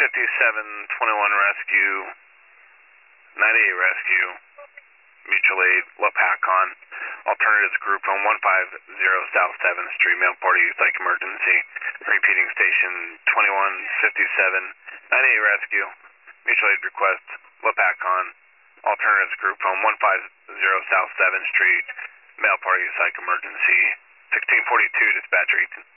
Rescue, 98 Rescue, Mutual Aid, Lapacon, Alternatives Group on 150 South 7th Street, Mail Party Psych Emergency. Repeating station 2157, 98 Rescue, Mutual Aid Request, Lapacon, Alternatives Group on 150 South 7th Street, Mail Party Psych Emergency. 1642, Dispatcher 18.